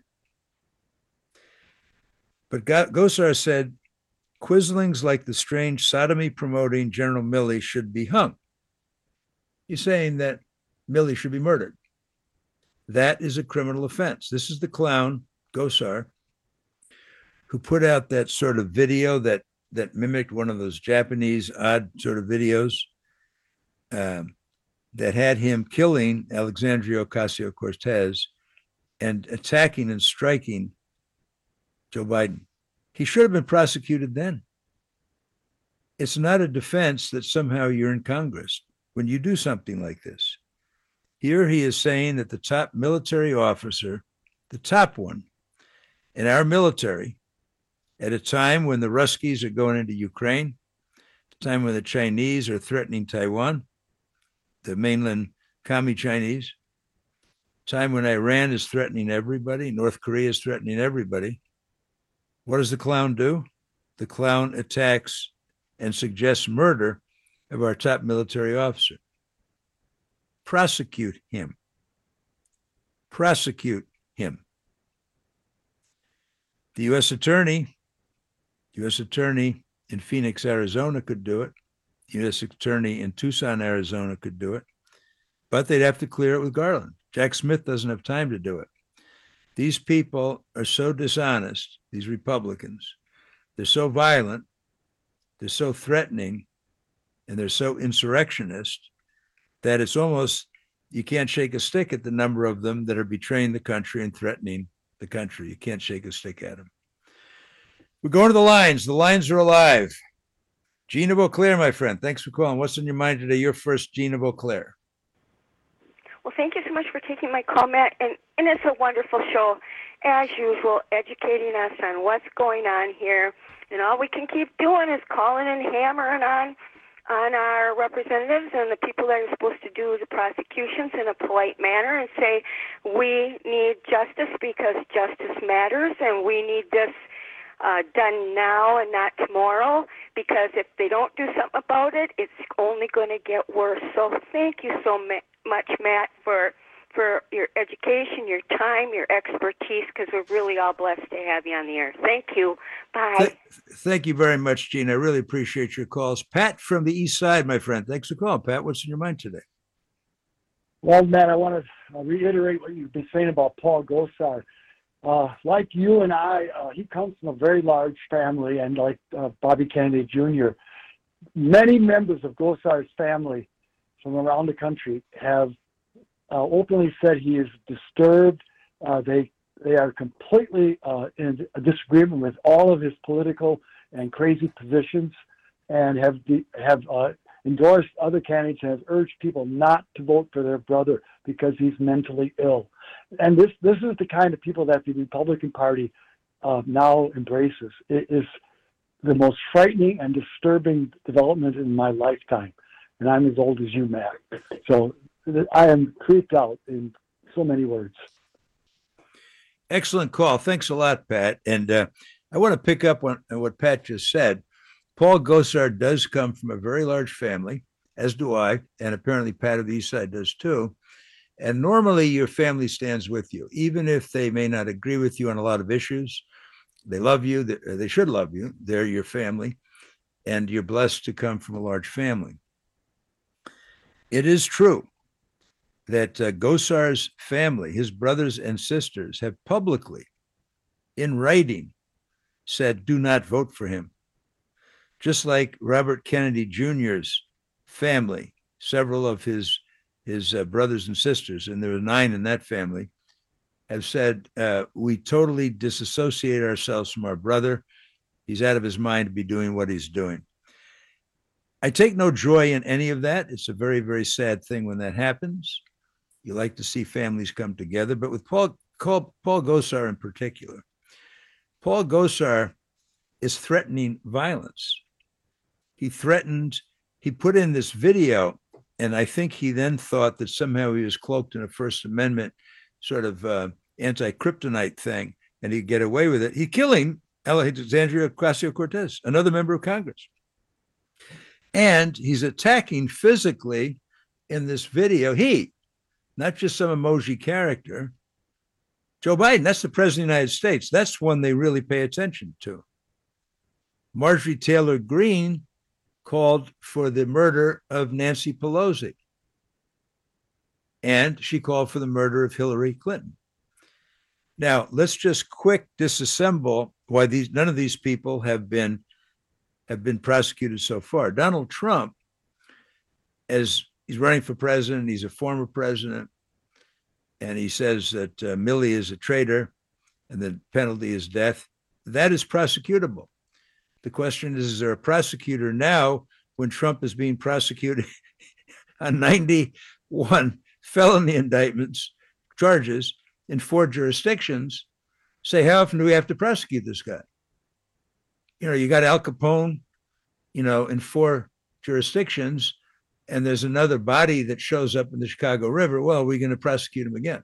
But Gosar said, Quisling's like the strange sodomy promoting General Milley should be hung. He's saying that Milley should be murdered. That is a criminal offense. This is the clown, Gosar, who put out that sort of video that mimicked one of those Japanese odd sort of videos that had him killing Alexandria Ocasio-Cortez and attacking and striking Joe Biden. He should have been prosecuted then. It's not a defense that somehow you're in Congress when you do something like this. Here he is saying that the top military officer, the top one in our military, at a time when the Ruskies are going into Ukraine, a time when the Chinese are threatening Taiwan, the mainland commie Chinese, time when Iran is threatening everybody, North Korea is threatening everybody. What does the clown do? The clown attacks and suggests murder of our top military officer. Prosecute him. Prosecute him. The U.S. attorney in Phoenix, Arizona could do it. The U.S. attorney in Tucson, Arizona could do it. But they'd have to clear it with Garland. Jack Smith doesn't have time to do it. These people are so dishonest, these Republicans. They're so violent, they're so threatening, and they're so insurrectionist that it's almost, you can't shake a stick at the number of them that are betraying the country and threatening the country. You can't shake a stick at them. We're going to the lines. The lines are alive. Gina Beauclair, my friend, thanks for calling. What's on your mind today? You're first, Gina Beauclair. Well, thank you so much for taking my call, Matt. And it's a wonderful show, as usual, educating us on what's going on here. And all we can keep doing is calling and hammering on our representatives and the people that are supposed to do the prosecutions in a polite manner and say, we need justice because justice matters, and we need this done now and not tomorrow, because if they don't do something about it, it's only going to get worse. So thank you so much, Matt, for your education, your time, your expertise, because we're really all blessed to have you on the air. Thank you. Bye. Thank you very much, Gina. I really appreciate your calls. Pat from the East Side, my friend. Thanks for calling, Pat. What's in your mind today? Well, Matt, I want to reiterate what you've been saying about Paul Gosar. Like you and I, he comes from a very large family, and like Bobby Kennedy Jr., many members of Gosar's family from around the country have openly said he is disturbed. They are completely in a disagreement with all of his political and crazy positions, and have endorsed other candidates and have urged people not to vote for their brother because he's mentally ill. And this is the kind of people that the Republican Party now embraces. It is the most frightening and disturbing development in my lifetime. And I'm as old as you, Matt. So I am creeped out in so many words. Excellent call. Thanks a lot, Pat. And I want to pick up on what Pat just said. Paul Gosar does come from a very large family, as do I, and apparently Pat of the East Side does too. And normally your family stands with you, even if they may not agree with you on a lot of issues. They love you. They should love you. They're your family, and you're blessed to come from a large family. It is true that Gosar's family, his brothers and sisters, have publicly, in writing, said, do not vote for him. just like Robert Kennedy Jr.'s family, several of his brothers and sisters, and there were 9 in that family, have said, we totally disassociate ourselves from our brother. He's out of his mind to be doing what he's doing. I take no joy in any of that. It's a very, very sad thing when that happens. You like to see families come together, but with Paul Gosar in particular, Paul Gosar is threatening violence. He put in this video, and I think he then thought that somehow he was cloaked in a First Amendment sort of anti-kryptonite thing, and he'd get away with it. He's killing Alexandria Ocasio-Cortez, another member of Congress. And he's attacking physically in this video. He, not just some emoji character, Joe Biden, that's the president of the United States. That's one they really pay attention to. Marjorie Taylor Greene called for the murder of Nancy Pelosi. And she called for the murder of Hillary Clinton. Now, let's just quick disassemble why none of these people have been prosecuted so far. Donald Trump, as he's running for president, he's a former president, and he says that Milley is a traitor and the penalty is death. That is prosecutable. The question is there a prosecutor now when Trump is being prosecuted on 91 felony indictments, charges in 4 jurisdictions? Say, how often do we have to prosecute this guy? You got Al Capone, in 4 jurisdictions, and there's another body that shows up in the Chicago River. Well, are we going to prosecute him again?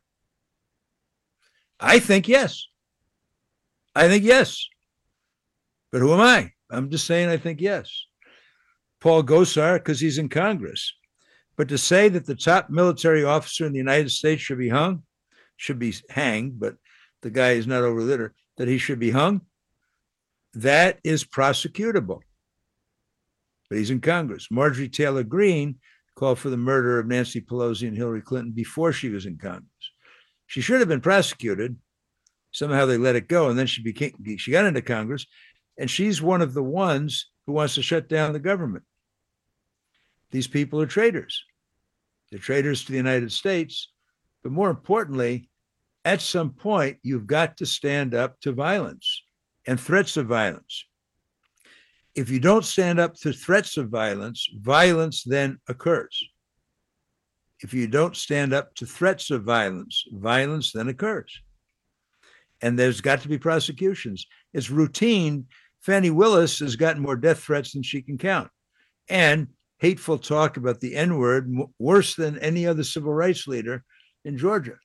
I think yes. But who am I? I'm just saying I think yes. Paul Gosar, because he's in Congress. But to say that the top military officer in the United States should be hanged, but the guy is not over litter, that he should be hung, that is prosecutable. But he's in Congress. Marjorie Taylor Greene called for the murder of Nancy Pelosi and Hillary Clinton before she was in Congress. She should have been prosecuted. Somehow they let it go, and then she got into Congress, and she's one of the ones who wants to shut down the government. These people are traitors. They're traitors to the United States. But more importantly, at some point, you've got to stand up to violence and threats of violence. If you don't stand up to threats of violence, violence then occurs. If you don't stand up to threats of violence, violence then occurs. And there's got to be prosecutions. It's routine. Fani Willis has gotten more death threats than she can count. And hateful talk about the N-word, worse than any other civil rights leader in Georgia.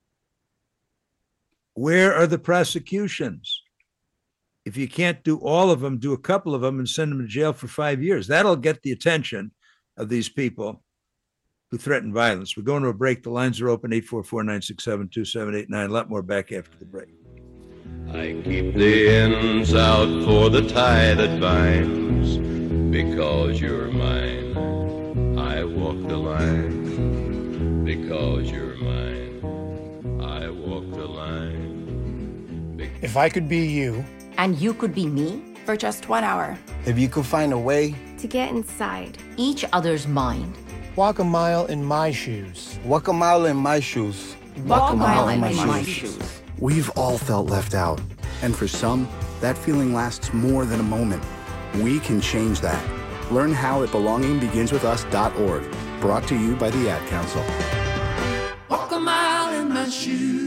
Where are the prosecutions? If you can't do all of them, do a couple of them and send them to jail for 5 years. That'll get the attention of these people who threaten violence. We're going to a break. The lines are open, 844-967-2789. A lot more back after the break. I keep the ends out for the tie that binds, because you're mine. I walk the line, because you're mine. I walk the line. If I could be you, and you could be me, for just 1 hour. If you could find a way to get inside each other's mind. Walk a mile in my shoes. Walk a mile in my shoes. Walk a mile in my shoes. We've all felt left out. And for some, that feeling lasts more than a moment. We can change that. Learn how at belongingbeginswithus.org. Brought to you by the Ad Council. Walk a mile in my shoes.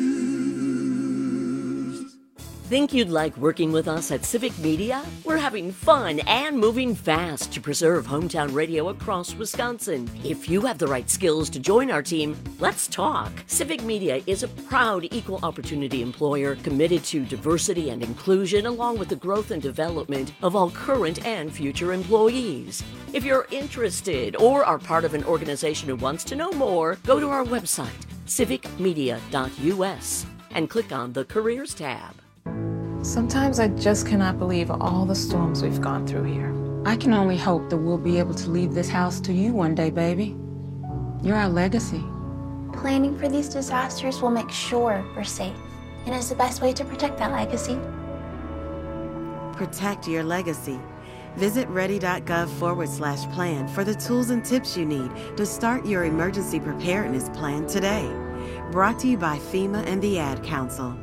Think you'd like working with us at Civic Media? We're having fun and moving fast to preserve hometown radio across Wisconsin. If you have the right skills to join our team, let's talk. Civic Media is a proud equal opportunity employer committed to diversity and inclusion, along with the growth and development of all current and future employees. If you're interested or are part of an organization who wants to know more, go to our website, civicmedia.us, and click on the Careers tab. Sometimes I just cannot believe all the storms we've gone through here. I can only hope that we'll be able to leave this house to you one day, baby. You're our legacy. Planning for these disasters will make sure we're safe, and is the best way to protect that legacy. Protect your legacy. Visit ready.gov/plan for the tools and tips you need to start your emergency preparedness plan today. Brought to you by FEMA and the Ad Council.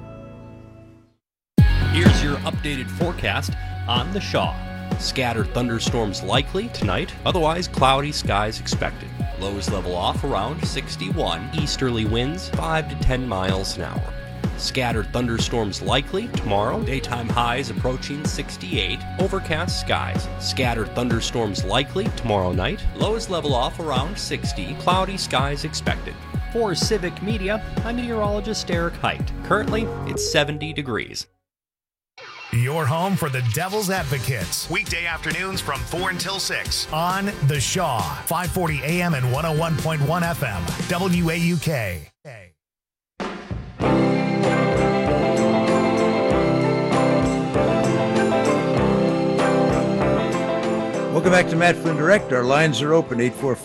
Here's your updated forecast on the Shaw. Scattered thunderstorms likely tonight, otherwise cloudy skies expected. Lows level off around 61, easterly winds 5 to 10 miles an hour. Scattered thunderstorms likely tomorrow, daytime highs approaching 68, overcast skies. Scattered thunderstorms likely tomorrow night, lows level off around 60, cloudy skies expected. For Civic Media, I'm meteorologist Eric Height. Currently, it's 70 degrees. Your home for the Devil's Advocates. Weekday afternoons from 4 until 6 on The Shaw, 540 AM and 101.1 FM, WAUK. Welcome back to Matt Flynn Direct. Our lines are open,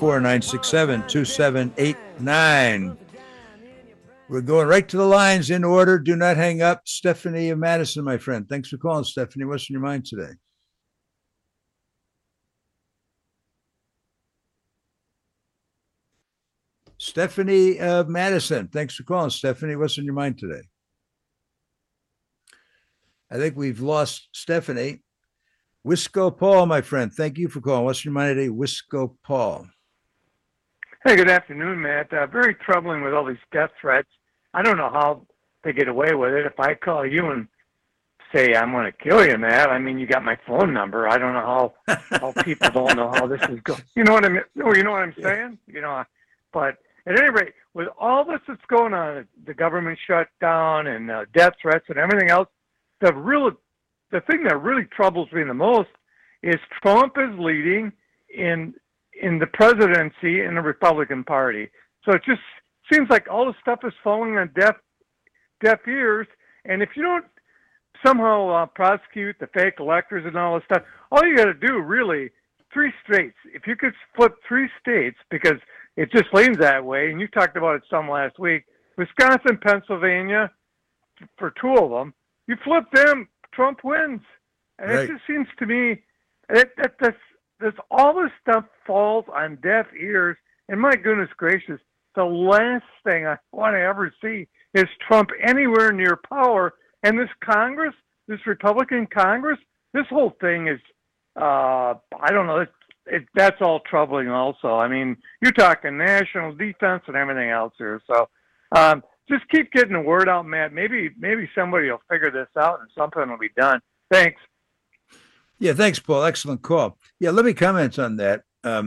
844-967-2789. We're going right to the lines in order. Do not hang up. Stephanie of Madison, my friend. Thanks for calling, Stephanie. What's in your mind today? Stephanie of Madison. Thanks for calling, Stephanie. What's in your mind today? I think we've lost Stephanie. Wisco Paul, my friend. Thank you for calling. What's in your mind today? Wisco Paul. Hey, good afternoon, Matt. Very troubling with all these death threats. I don't know how they get away with it. If I call you and say I'm going to kill you, Matt, I mean, you got my phone number. I don't know how people don't know how this is going. You know what I mean? You know what I'm saying? You know, but at any rate, with all this that's going on, the government shutdown and death threats and everything else, the thing that really troubles me the most is Trump is leading in the presidency in the Republican Party. So it just seems like all this stuff is falling on deaf ears. And if you don't somehow prosecute the fake electors and all this stuff, all you got to do really, 3 states. If you could flip 3 states, because it just leans that way, and you talked about it some last week, Wisconsin, Pennsylvania, for 2 of them, you flip them, Trump wins. And It just seems to me that all this stuff falls on deaf ears. And my goodness gracious, the last thing I want to ever see is Trump anywhere near power. And this Congress, this Republican Congress, this whole thing is, I don't know, that's all troubling also. I mean, you're talking national defense and everything else here. So just keep getting the word out, Matt. Maybe somebody will figure this out and something will be done. Thanks. Yeah, thanks, Paul. Excellent call. Yeah, let me comment on that.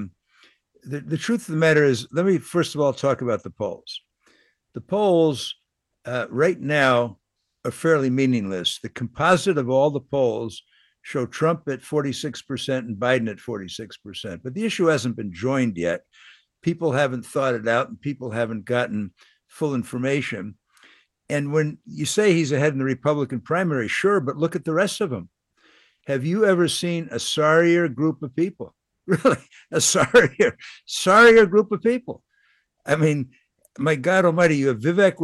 The truth of the matter is, let me first of all talk about the polls. The polls right now are fairly meaningless. The composite of all the polls show Trump at 46% and Biden at 46%. But the issue hasn't been joined yet. People haven't thought it out and people haven't gotten full information. And when you say he's ahead in the Republican primary, sure, but look at the rest of them. Have you ever seen a sorrier group of people? Really, a sorrier group of people. I mean, my God Almighty, you have Vivek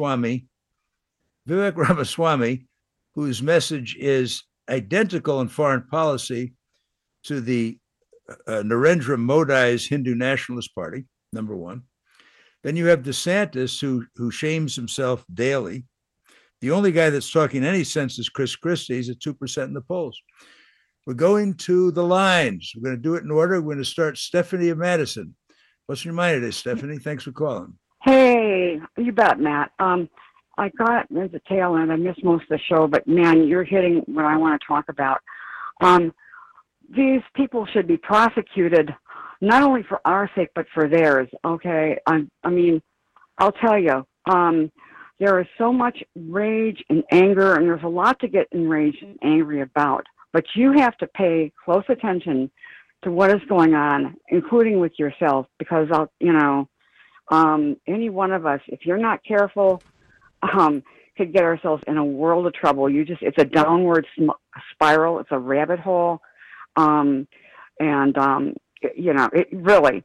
Ramaswamy, whose message is identical in foreign policy to the Narendra Modi's Hindu Nationalist Party, number one. Then you have DeSantis, who shames himself daily. The only guy that's talking any sense is Chris Christie. He's at 2% in the polls. We're going to the lines. We're going to do it in order. We're going to start Stephanie of Madison. What's your mind today, Stephanie? Thanks for calling. Hey, you bet, Matt. I got at the tail end. I missed most of the show, but man, you're hitting what I want to talk about. These people should be prosecuted, not only for our sake, but for theirs. Okay. I mean, I'll tell you, there is so much rage and anger, and there's a lot to get enraged and angry about. But you have to pay close attention to what is going on, including with yourself, because any one of us, if you're not careful, could get ourselves in a world of trouble. It's a downward spiral. It's a rabbit hole. It really,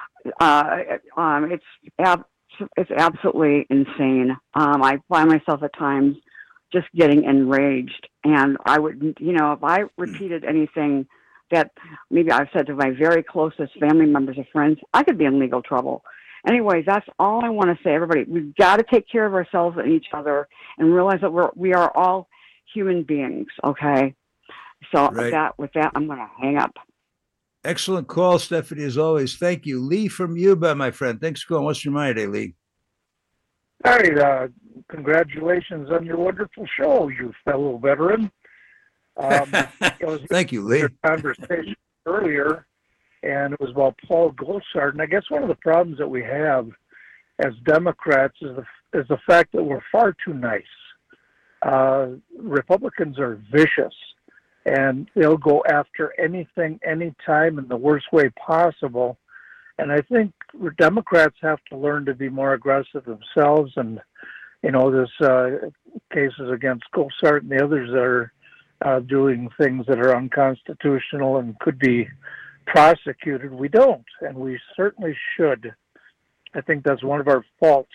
it's absolutely insane. I find myself at times just getting enraged, and I would, if I repeated anything that maybe I've said to my very closest family members or friends, I could be in legal trouble. Anyway, that's all I want to say, everybody. We've got to take care of ourselves and each other and realize that we are all human beings, okay? So with that, I'm going to hang up. Excellent call, Stephanie, as always. Thank you. Lee from Yuba, my friend. Thanks for calling. What's your mind today, Lee? Hey, congratulations on your wonderful show, you fellow veteran. Thank you, Lee. Conversation earlier, and it was about Paul Gosar. And I guess one of the problems that we have as Democrats is the fact that we're far too nice. Republicans are vicious, and they'll go after anything, anytime, in the worst way possible. And I think Democrats have to learn to be more aggressive themselves. And, this cases against Gosar and the others are doing things that are unconstitutional and could be prosecuted. We don't, and we certainly should. I think that's one of our faults.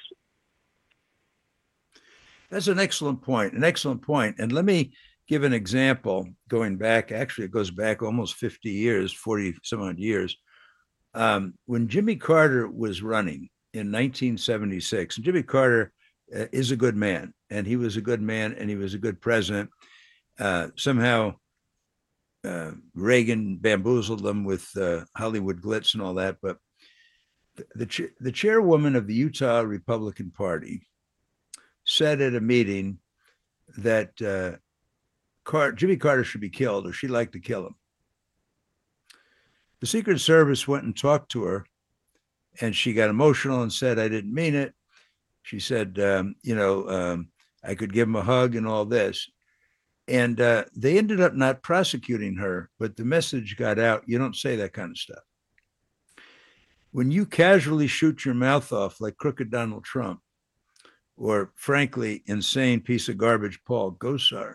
That's an excellent point, And let me give an example going back. Actually, it goes back almost 50 years, 40 some odd years. When Jimmy Carter was running in 1976, and Jimmy Carter is a good man, and he was a good man, and he was a good president. Somehow Reagan bamboozled them with Hollywood glitz and all that. But the chairwoman of the Utah Republican Party said at a meeting that Jimmy Carter should be killed, or she'd like to kill him. The Secret Service went and talked to her, and she got emotional and said, I didn't mean it. She said, I could give him a hug and all this. And they ended up not prosecuting her, but the message got out. You don't say that kind of stuff. When you casually shoot your mouth off like crooked Donald Trump, or frankly, insane piece of garbage, Paul Gosar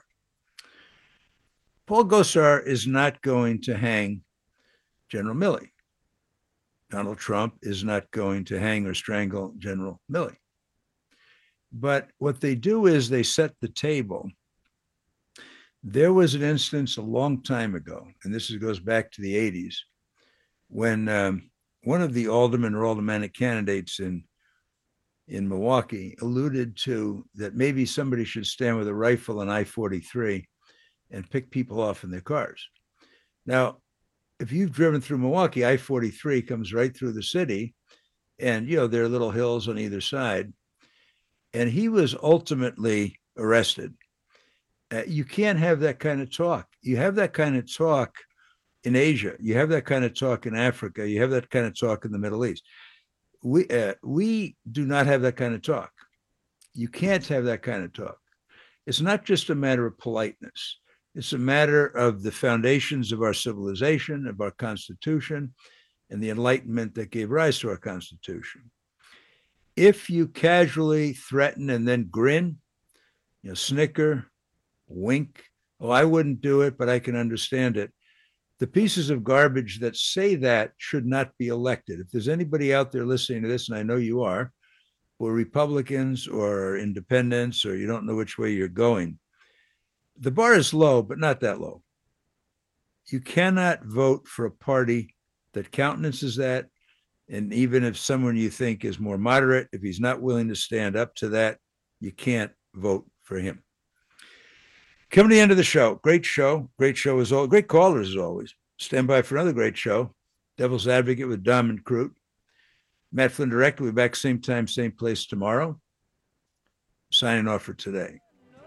is not going to hang General Milley. Donald Trump is not going to hang or strangle General Milley. But what they do is they set the table. There was an instance a long time ago, and this goes back to the 80s, when one of the aldermen or aldermanic candidates in Milwaukee alluded to that maybe somebody should stand with a rifle on I-43 and pick people off in their cars. Now, if you've driven through Milwaukee, I-43 comes right through the city, and there are little hills on either side. And he was ultimately arrested. You can't have that kind of talk. You have that kind of talk in Asia. You have that kind of talk in Africa. You have that kind of talk in the Middle East. We do not have that kind of talk. You can't have that kind of talk. It's not just a matter of politeness. It's a matter of the foundations of our civilization, of our Constitution, and the Enlightenment that gave rise to our Constitution. If you casually threaten and then grin, snicker, wink, I wouldn't do it, but I can understand it. The pieces of garbage that say that should not be elected. If there's anybody out there listening to this, and I know you are, or Republicans or independents, or you don't know which way you're going, the bar is low, but not that low. You cannot vote for a party that countenances that. And even if someone you think is more moderate, if he's not willing to stand up to that, you can't vote for him. Coming to the end of the show. Great show as always. Great callers as always. Stand by for another great show. Devil's Advocate with Dom and Crute. Matt Flynn Director will be back same time, same place tomorrow. Signing off for today.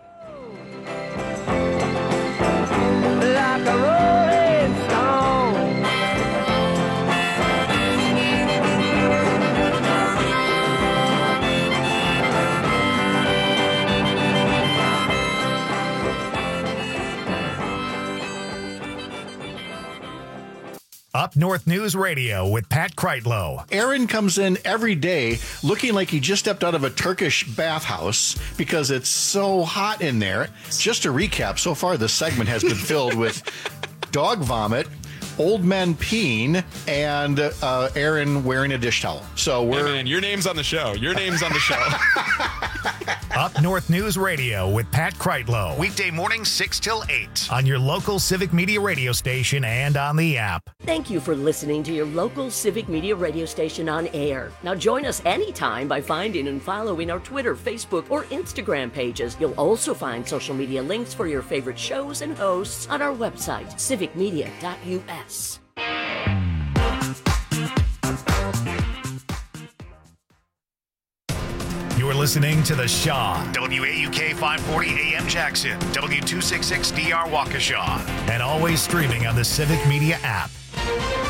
Like a rolling stone. Up North News Radio with Pat Kreitlow. Aaron comes in every day looking like he just stepped out of a Turkish bathhouse because it's so hot in there. Just to recap, so far this segment has been filled with dog vomit, old men peeing and Aaron wearing a dish towel. So Hey man, your name's on the show. Your name's on the show. Up North News Radio with Pat Kreitlow. Weekday mornings 6 till 8 on your local Civic Media radio station and on the app. Thank you for listening to your local Civic Media radio station on air. Now join us anytime by finding and following our Twitter, Facebook, or Instagram pages. You'll also find social media links for your favorite shows and hosts on our website, civicmedia.us. You're listening to The Shaw, WAUK 540 AM Jackson, W266DR Waukesha, and always streaming on the Civic Media app.